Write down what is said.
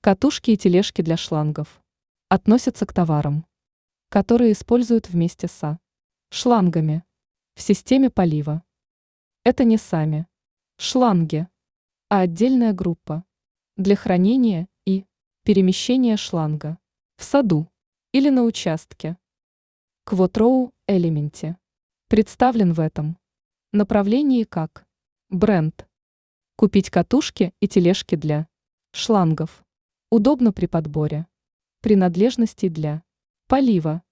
Катушки и тележки для шлангов относятся к товарам, которые используют вместе со шлангами в системе полива. Это не сами шланги, а отдельная группа для хранения и перемещения шланга в саду или на участке. Quattro Elementi представлен в этом направлении как бренд. Купить катушки и тележки для шлангов удобно при подборе принадлежностей для полива.